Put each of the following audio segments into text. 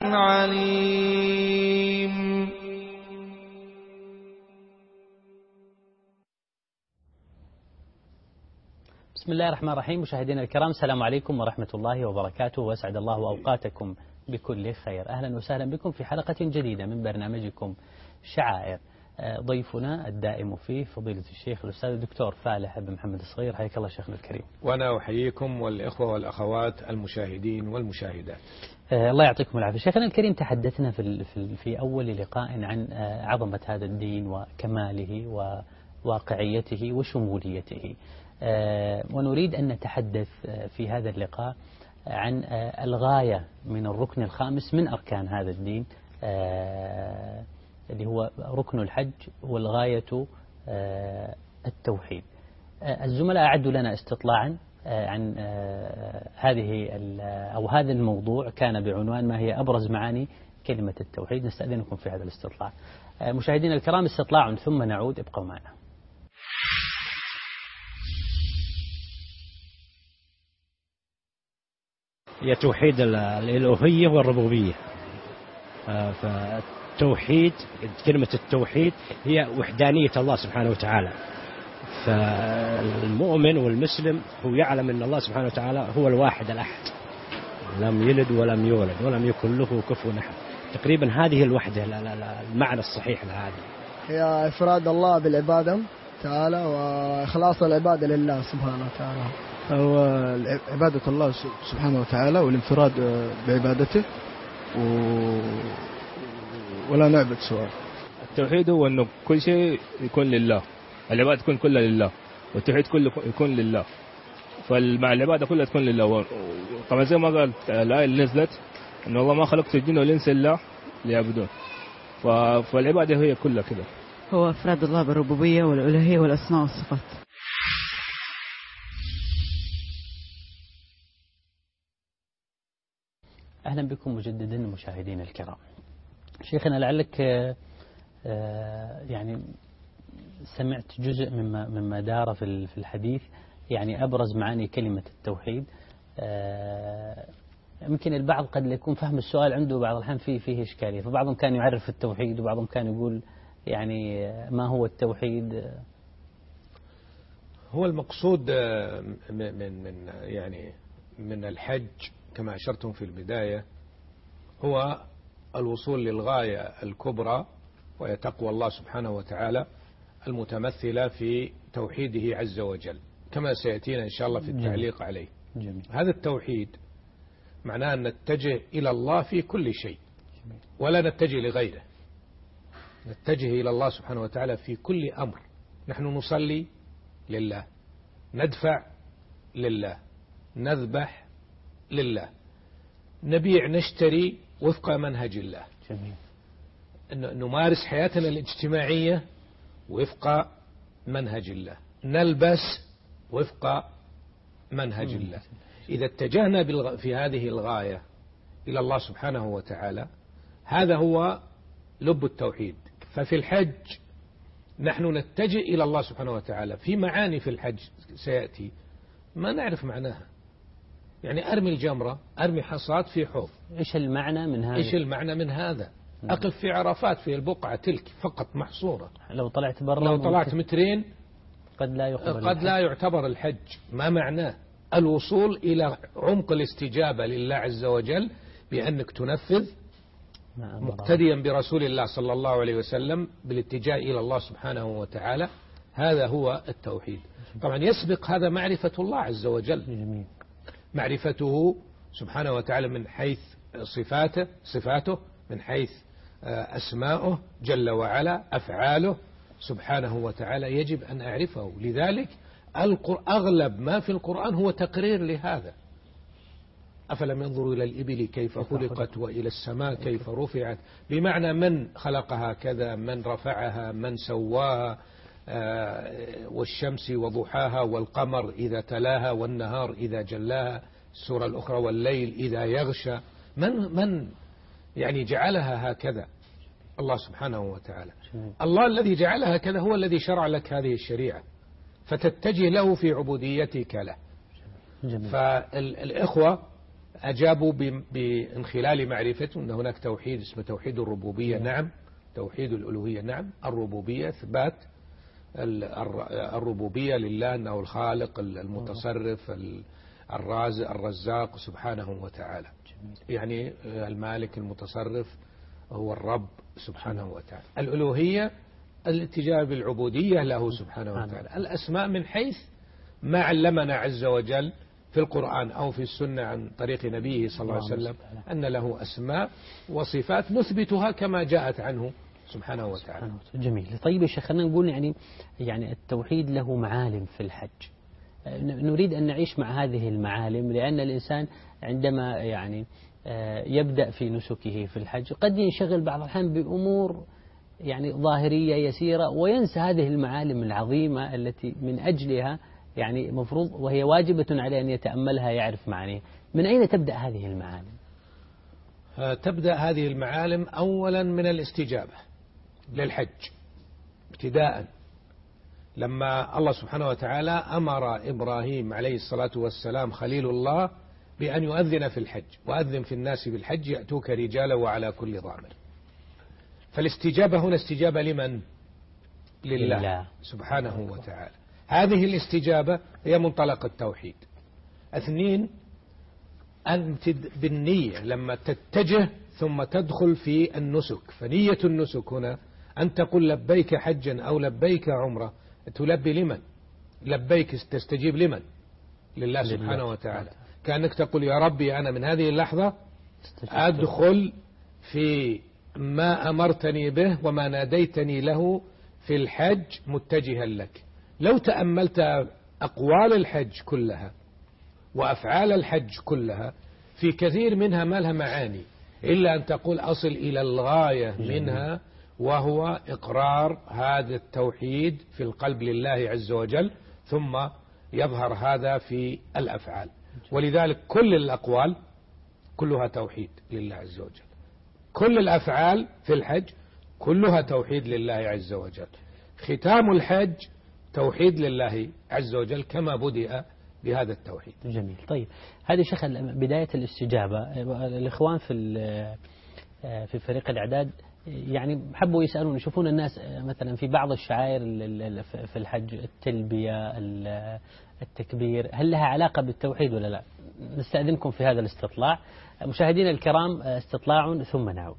عليم. بسم الله الرحمن الرحيم. مشاهدينا الكرام، السلام عليكم ورحمة الله وبركاته، وأسعد الله أوقاتكم بكل خير. أهلا وسهلا بكم في حلقة جديدة من برنامجكم شعائر. ضيفنا الدائم فيه فضيلة الشيخ الأستاذ الدكتور فالح بن محمد الصغير. حياك الله شيخنا الكريم. وأنا أحييكم والإخوة والأخوات المشاهدين والمشاهدات. الله يعطيكم العافية. شيخنا الكريم، تحدثنا في أول لقاء عن عظمة هذا الدين وكماله وواقعيته وشموليته، ونريد أن نتحدث في هذا اللقاء عن الغاية من الركن الخامس من أركان هذا الدين، اللي هو ركن الحج، والغاية التوحيد. الزملاء أعدوا لنا استطلاعا عن هذا الموضوع، كان بعنوان ما هي أبرز معاني كلمة التوحيد. نستأذنكم في هذا الاستطلاع. مشاهدينا الكرام، استطلاع ثم نعود، ابقوا معنا. هي توحيد الألوهية والربوبية. فالتوحيد، كلمة التوحيد هي وحدانية الله سبحانه وتعالى. فالمؤمن والمسلم هو يعلم أن الله سبحانه وتعالى هو الواحد الأحد، لم يلد ولم يولد ولم يكن له كفوا أحد. تقريبا هذه الوحدة المعنى الصحيح لهذا. هي إفراد الله بالعبادة تعالى، وإخلاص العبادة لله سبحانه وتعالى. هو عبادة الله سبحانه وتعالى والانفراد بعبادته ولا نعبد سواه. التوحيد هو أنه كل شيء يكون لله، العبادة تكون كلها لله، والتوحيد كله يكون لله. فمع العبادة كلها تكون لله. طبعا زي ما قال الآية اللي نزلت أن الله ما خلقت الجن والإنس إلا ليعبدون. فالعبادة هي كلها كده. هو إفراد الله بالربوبية والألوهية والأسماء والصفات. أهلا بكم مجددا مشاهدينا الكرام. شيخنا، لعلك يعني سمعت جزء مما دار في الحديث، يعني أبرز معاني كلمة التوحيد. يمكن البعض قد يكون فهم السؤال عنده بعض الأحيان فيه إشكالية، فبعضهم كان يعرف التوحيد وبعضهم كان يقول يعني ما هو التوحيد. هو المقصود من الحج كما أشرتم في البداية هو الوصول للغاية الكبرى، وهي تقوى الله سبحانه وتعالى المتمثلة في توحيده عز وجل، كما سيأتينا إن شاء الله في التعليق عليه. جميل. هذا التوحيد معناه أن نتجه إلى الله في كل شيء ولا نتجه لغيره. نتجه إلى الله سبحانه وتعالى في كل أمر. نحن نصلي لله، ندفع لله، نذبح لله، نبيع نشتري وفق منهج الله. جميل. نمارس حياتنا الاجتماعية وفق منهج الله، نلبس وفق منهج الله. إذا اتجهنا في هذه الغاية إلى الله سبحانه وتعالى، هذا هو لب التوحيد. ففي الحج نحن نتجه إلى الله سبحانه وتعالى في معاني في الحج سيأتي ما نعرف معناها. يعني أرمي الجمرة، أرمي حصاد في حوض. إيش المعنى من هذا؟ إيش المعنى من هذا؟ أقف في عرفات في البقعة تلك فقط محصورة. لو طلعت برا، لو طلعت مترين قد لا يعتبر الحج. ما معناه؟ الوصول إلى عمق الاستجابة لله عز وجل بأنك تنفذ مقتديا برسول الله صلى الله عليه وسلم بالاتجاه إلى الله سبحانه وتعالى. هذا هو التوحيد. طبعا يسبق هذا معرفة الله عز وجل، معرفته سبحانه وتعالى من حيث صفاته، من حيث أسماؤه جل وعلا، أفعاله سبحانه وتعالى يجب أن أعرفه. لذلك أغلب ما في القرآن هو تقرير لهذا. أفلم ينظروا إلى الإبل كيف خلقت وإلى السماء كيف رفعت، بمعنى من خلقها كذا، من رفعها، من سواها، والشمس وضحاها والقمر إذا تلاها والنهار إذا جلاها، السورة الأخرى والليل إذا يغشى. من يعني جعلها هكذا؟ الله سبحانه وتعالى. الله الذي جعلها كذا هو الذي شرع لك هذه الشريعة، فتتجه له في عبوديتك له. فالإخوة أجابوا من خلال معرفته أن هناك توحيد اسمه توحيد الربوبية. نعم. توحيد الألوهية. نعم. الربوبية إثبات الربوبية لله أنه الخالق المتصرف الرازق الرزاق سبحانه وتعالى. يعني المالك المتصرف هو الرب سبحانه وتعالى. الألوهية الاتجاه بالعبودية له سبحانه وتعالى. الأسماء من حيث ما علمنا عز وجل في القرآن أو في السنة عن طريق نبيه صلى الله عليه وسلم أن له أسماء وصفات نثبتها كما جاءت عنه سبحانه وتعالى. جميل. طيب يا شيخ، خلينا نقول يعني التوحيد له معالم في الحج. نريد أن نعيش مع هذه المعالم، لأن الإنسان عندما يعني يبدأ في نسكه في الحج قد ينشغل بعض الأحيان بأمور يعني ظاهرية يسيرة وينسى هذه المعالم العظيمة التي من أجلها يعني مفروض وهي واجبة عليه أن يتأملها يعرف معانيها. من أين تبدأ هذه المعالم؟ تبدأ هذه المعالم أولا من الاستجابة للحج ابتداء، لما الله سبحانه وتعالى أمر إبراهيم عليه الصلاة والسلام خليل الله بأن يؤذن في الحج، وأذن في الناس بالحج يأتوك رجالا وعلى كل ضامر. فالاستجابة هنا استجابة لمن؟ لله سبحانه وتعالى. هذه الاستجابة هي منطلق التوحيد. اثنين، أنت بالنية لما تتجه ثم تدخل في النسك، فنية النسك هنا أن تقول لبيك حجا أو لبيك عمرة. تلبي لمن؟ لبيك تستجيب لمن؟ لله سبحانه وتعالى. كأنك تقول يا ربي أنا من هذه اللحظة أدخل في ما أمرتني به وما ناديتني له في الحج متجها لك. لو تأملت أقوال الحج كلها وأفعال الحج كلها في كثير منها ما لها معاني إلا أن تقول أصل إلى الغاية منها، وهو إقرار هذا التوحيد في القلب لله عز وجل، ثم يظهر هذا في الأفعال. ولذلك كل الأقوال كلها توحيد لله عز وجل، كل الأفعال في الحج كلها توحيد لله عز وجل. ختام الحج توحيد لله عز وجل كما بدأ بهذا التوحيد. جميل. طيب هذه شيخ بداية الاستجابة، الإخوان في فريق الإعداد يعني حبوا يسألون يشوفون الناس مثلا في بعض الشعائر في الحج التلبية التكبير هل لها علاقة بالتوحيد ولا لا؟ نستأذنكم في هذا الاستطلاع. مشاهدينا الكرام استطلاع ثم نعود.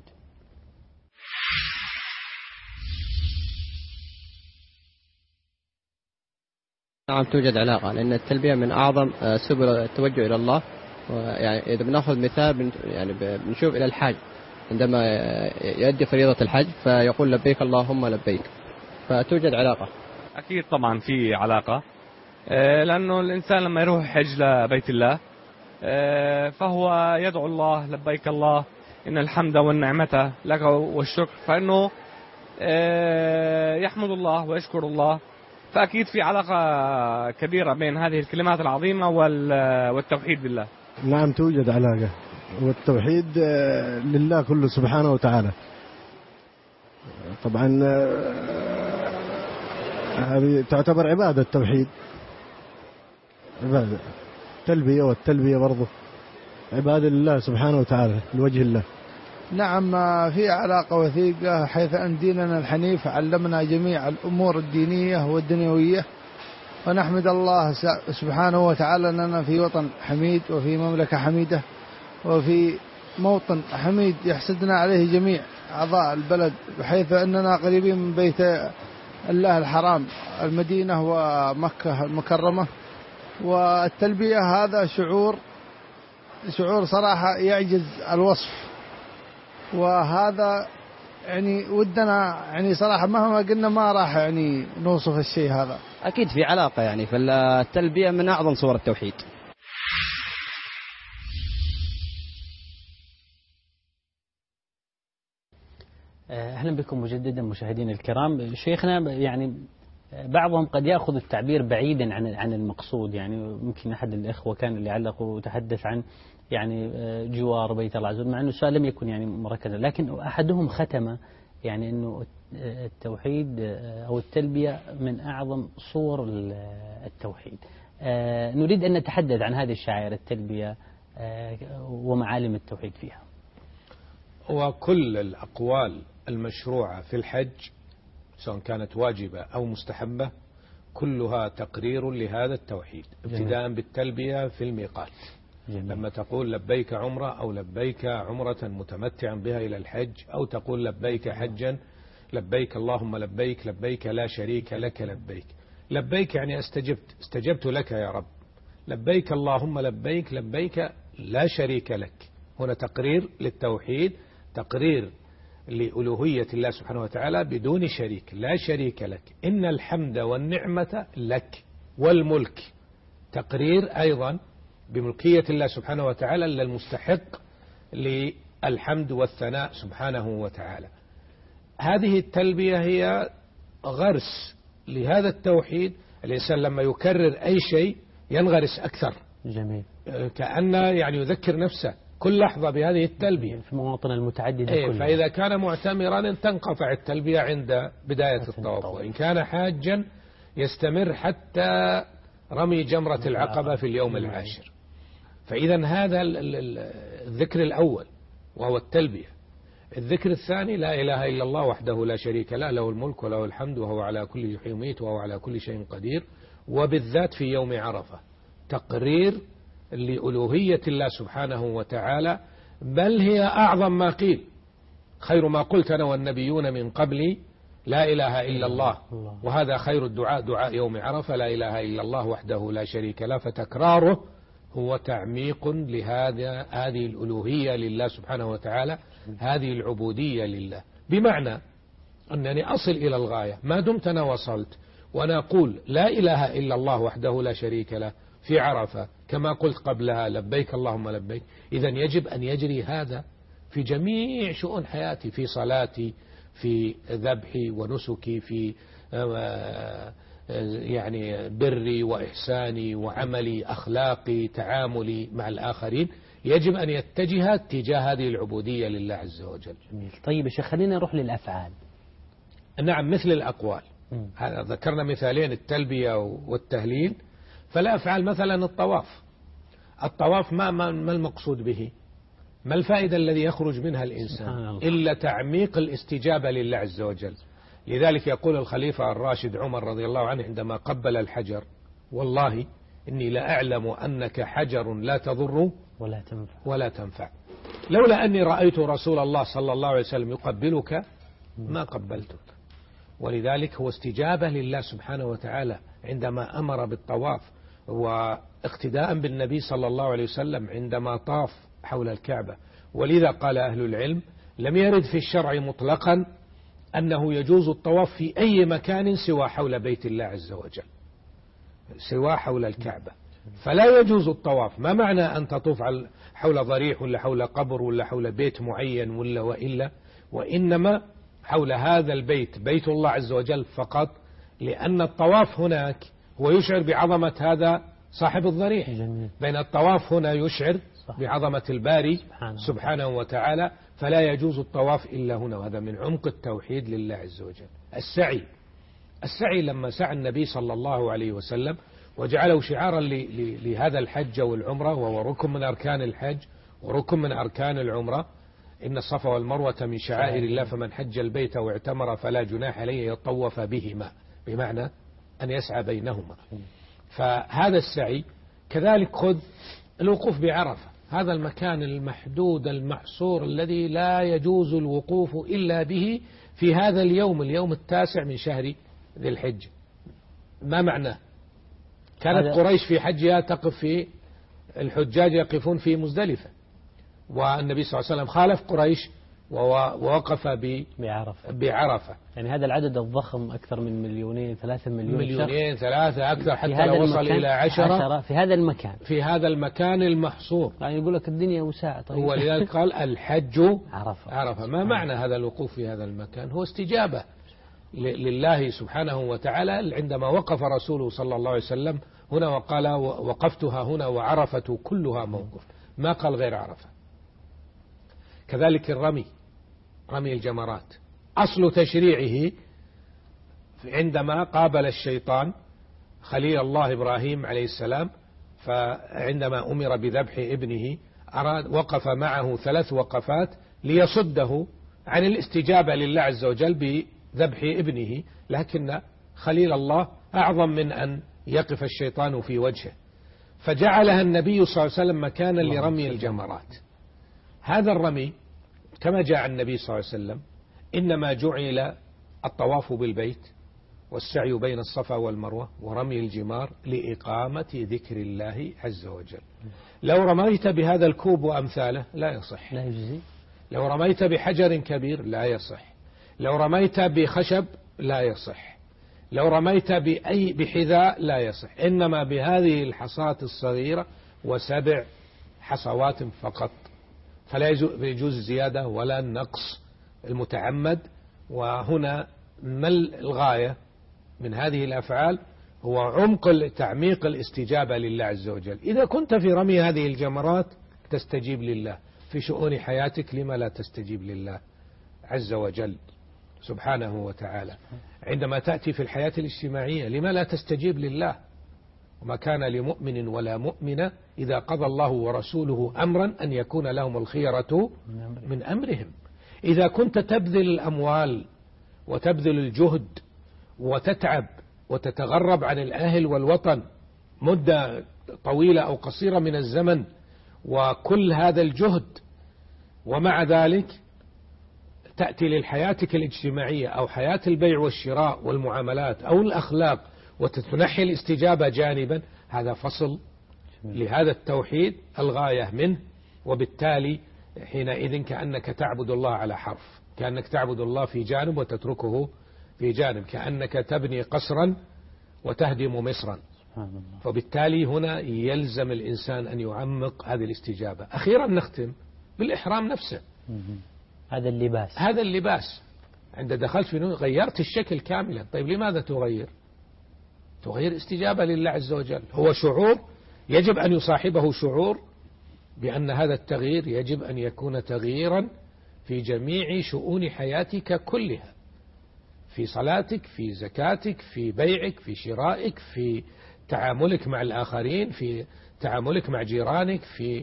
نعم توجد علاقة، لأن التلبية من أعظم سبل التوجه إلى الله. يعني إذا بنأخذ مثال يعني بنشوف إلى الحاج عندما يؤدي فريضة الحج فيقول لبيك اللهم لبيك، فتوجد علاقة. أكيد طبعا في علاقة، لأنه الإنسان لما يروح حج لبيت الله فهو يدعو الله لبيك الله إن الحمد والنعمة لك والشكر، فإنه يحمد الله ويشكر الله. فأكيد في علاقة كبيرة بين هذه الكلمات العظيمة والتوحيد بالله. نعم توجد علاقة، والتوحيد لله كله سبحانه وتعالى. طبعا هذه تعتبر عبادة، التوحيد عبادة. التلبية والتلبية برضه عبادة لله سبحانه وتعالى لوجه الله. نعم في علاقة وثيقة، حيث أن ديننا الحنيف علمنا جميع الأمور الدينية والدنيوية، ونحمد الله سبحانه وتعالى أننا في وطن حميد وفي مملكة حميدة وفي موطن حميد يحسدنا عليه جميع أعضاء البلد، بحيث أننا قريبين من بيت الله الحرام المدينة ومكة المكرمة. والتلبية هذا شعور صراحة يعجز الوصف، وهذا يعني ودنا يعني صراحة مهما قلنا ما راح يعني نوصف الشيء هذا. أكيد في علاقة، يعني فالتلبية من أعظم صور التوحيد. أهلا بكم مجددا مشاهدينا الكرام. شيخنا يعني بعضهم قد يأخذ التعبير بعيدا عن المقصود، يعني ممكن أحد الإخوة كان اللي علق وتحدث عن يعني جوار بيت الله عز وجل، مع أنه السؤال لم يكن يعني مركزا، لكن أحدهم ختم يعني أنه التوحيد أو التلبية من أعظم صور التوحيد. نريد أن نتحدث عن هذه الشعائر التلبية ومعالم التوحيد فيها؟ وكل الأقوال المشروعة في الحج سواء كانت واجبة أو مستحبة كلها تقرير لهذا التوحيد، ابتداء بالتلبية في الميقات. لما تقول لبيك عمرة أو لبيك عمرة متمتعا بها إلى الحج، أو تقول لبيك حجا، لبيك اللهم لبيك، لبيك لا شريك لك لبيك. لبيك يعني استجبت لك يا رب. لبيك اللهم لبيك، لبيك لا شريك لك. هنا تقرير للتوحيد، تقرير لألوهية الله سبحانه وتعالى بدون شريك، لا شريك لك. إن الحمد والنعمة لك والملك، تقرير أيضا بملكية الله سبحانه وتعالى للمستحق للحمد والثناء سبحانه وتعالى. هذه التلبية هي غرس لهذا التوحيد. الإنسان لما يكرر أي شيء ينغرس أكثر. جميل. كأنه يعني يذكر نفسه كل لحظة بهذه التلبية في مواطن المتعددة كلها. فإذا كان معتمرا تنقطع التلبية عند بداية الطواف، وإن كان حاجا يستمر حتى رمي جمرة العقبة في اليوم العاشر. فإذا هذا الذكر الأول وهو التلبية. الذكر الثاني لا إله إلا الله وحده لا شريك له، له الملك وله الحمد وهو على كل شيء يميت وهو على كل شيء قدير. وبالذات في يوم عرفة تقرير لألوهية الله سبحانه وتعالى، بل هي أعظم ما قيل. خير ما قلت أنا والنبيون من قبلي لا إله إلا الله، وهذا خير الدعاء دعاء يوم عرفة، لا إله إلا الله وحده لا شريك له. فتكراره هو تعميق هذه الألوهية لله سبحانه وتعالى، هذه العبودية لله، بمعنى أنني أصل إلى الغاية. ما دمت أنا وصلت وأنا أقول لا إله إلا الله وحده لا شريك له في عرفة كما قلت قبلها لبيك اللهم لبيك، إذا يجب أن يجري هذا في جميع شؤون حياتي، في صلاتي، في ذبحي ونسكي، في يعني بري وإحساني وعملي، أخلاقي، تعاملي مع الآخرين، يجب أن يتجه تجاه هذه العبودية لله عز وجل. جميل. طيب يا شيخ خلينا نروح للأفعال. نعم، مثل الأقوال. ذكرنا مثالين، التلبية والتهليل. فالأفعال مثلا الطواف. الطواف ما المقصود به؟ ما الفائدة الذي يخرج منها الإنسان إلا تعميق الاستجابة لله عز وجل. لذلك يقول الخليفة الراشد عمر رضي الله عنه عندما قبل الحجر: والله إني لأعلم أنك حجر لا تضر ولا تنفع، لولا أني رأيت رسول الله صلى الله عليه وسلم يقبلك ما قبلتك. ولذلك هو استجابة لله سبحانه وتعالى عندما أمر بالطواف، واقتداء بالنبي صلى الله عليه وسلم عندما طاف حول الكعبة. ولذا قال أهل العلم: لم يرد في الشرع مطلقا أنه يجوز الطواف في أي مكان سوى حول بيت الله عز وجل، سوى حول الكعبة. فلا يجوز الطواف. ما معنى أن تطوف حول ضريح ولا حول قبر ولا حول بيت معين وإلا، وإنما حول هذا البيت، بيت الله عز وجل فقط، لأن الطواف هناك هو يشعر بعظمة هذا صاحب الضريح، بين الطواف هنا يشعر بعظمة الباري سبحانه وتعالى. فلا يجوز الطواف إلا هنا، وهذا من عمق التوحيد لله عز وجل. السعي لما سعى النبي صلى الله عليه وسلم وجعله شعارا لهذا الحج والعمرة، وهو ركن من أركان الحج وركن من أركان العمرة. إن الصفا والمروة من شعائر الله فمن حج البيت واعتمر فلا جناح عليه يطوف بهما، بمعنى أن يسعى بينهما. فهذا السعي. كذلك خذ الوقوف بعرفة، هذا المكان المحدود المحصور الذي لا يجوز الوقوف إلا به في هذا اليوم 9 من شهر ذي الحجة. ما معناه؟ كانت قريش في حجها تقف في، الحجاج يقفون في مزدلفة، والنبي صلى الله عليه وسلم خالف قريش ووقف بعرفة. يعني هذا العدد الضخم أكثر من 2-3 مليون شخص، 3 أكثر، حتى لو وصل إلى 10 في هذا المكان المحصور. يعني يقول لك الدنيا وساعة. طيب. ولذلك قال الحج عرفة. ما معنى هذا الوقوف في هذا المكان؟ هو استجابة لله سبحانه وتعالى. عندما وقف رسوله صلى الله عليه وسلم هنا وقال: وقفتها هنا وعرفة كلها موقف، ما قال غير عرفة. كذلك رمي الجمرات، أصل تشريعه عندما قابل الشيطان خليل الله إبراهيم عليه السلام، فعندما أمر بذبح ابنه وقف معه 3 وقفات ليصده عن الاستجابة لله عز وجل بذبح ابنه، لكن خليل الله أعظم من أن يقف الشيطان في وجهه، فجعلها النبي صلى الله عليه وسلم مكانا لرمي الجمرات. هذا الرمي كما جاء النبي صلى الله عليه وسلم إنما جعل الطواف بالبيت والسعي بين الصفا والمروة ورمي الجمار لإقامة ذكر الله عز وجل. لو رميت بهذا الكوب وأمثاله لا يصح، لا يجزي. لو رميت بحجر كبير لا يصح، لو رميت بخشب لا يصح، لو رميت بحذاء لا يصح، إنما بهذه الحصاة الصغيرة و7 حصوات فقط، فلا يجوز الزيادة ولا النقص المتعمد. وهنا ما الغاية من هذه الأفعال؟ هو عمق تعميق الاستجابة لله عز وجل. إذا كنت في رمي هذه الجمرات تستجيب لله في شؤون حياتك، لما لا تستجيب لله عز وجل سبحانه وتعالى؟ عندما تأتي في الحياة الاجتماعية لما لا تستجيب لله؟ وما كان لمؤمن ولا مؤمنة إذا قضى الله ورسوله أمرا أن يكون لهم الخيرة من أمرهم. إذا كنت تبذل الأموال وتبذل الجهد وتتعب وتتغرب عن الأهل والوطن مدة طويلة أو قصيرة من الزمن وكل هذا الجهد، ومع ذلك تأتي لحياتك الاجتماعية أو حياة البيع والشراء والمعاملات أو الأخلاق وتتنحي الاستجابة جانبا، هذا فصل لهذا التوحيد الغاية منه. وبالتالي حينئذ كأنك تعبد الله على حرف، كأنك تعبد الله في جانب وتتركه في جانب، كأنك تبني قصرا وتهدم مصرا. فبالتالي هنا يلزم الإنسان أن يعمق هذه الاستجابة. أخيرا نختم بالإحرام نفسه. هذا اللباس، هذا اللباس عند دخلت في غيرت الشكل كاملا. طيب لماذا تغير؟ تغير استجابة لله عز وجل. هو شعور يجب أن يصاحبه شعور بأن هذا التغيير يجب أن يكون تغييرا في جميع شؤون حياتك كلها، في صلاتك، في زكاتك، في بيعك، في شرائك، في تعاملك مع الآخرين، في تعاملك مع جيرانك، في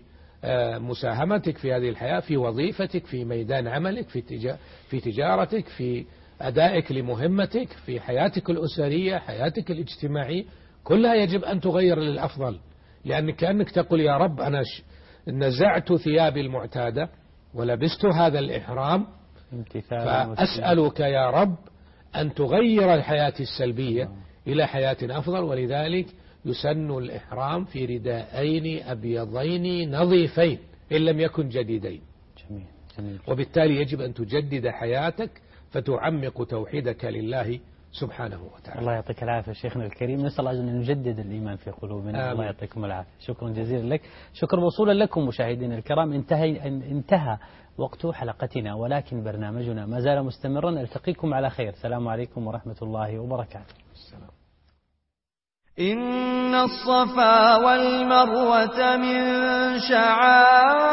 مساهمتك في هذه الحياة، في وظيفتك، في ميدان عملك، في تجارتك، في أدائك لمهمتك، في حياتك الأسرية، حياتك الاجتماعية، كلها يجب أن تغير للأفضل. لأنك كأنك تقول يا رب أنا نزعت ثيابي المعتادة ولبست هذا الإحرام، فأسألك يا رب أن تغير الحياة السلبية إلى حياة أفضل. ولذلك يسن الإحرام في رداءين أبيضين نظيفين إن لم يكن جديدين. جميل. جميل. وبالتالي يجب أن تجدد حياتك فتعمق توحيدك لله سبحانه وتعالى. الله يعطيك العافية شيخنا الكريم، نسأل الله أن نجدد الإيمان في قلوبنا. الله يعطيكم العافية. شكرا جزيلا لك. شكرا موصولا لكم مشاهدينا الكرام. انتهى وقت حلقتنا، ولكن برنامجنا ما زال مستمرا. ألتقيكم على خير. السلام عليكم ورحمة الله وبركاته. السلام. إن الصفا والمروة من شعائر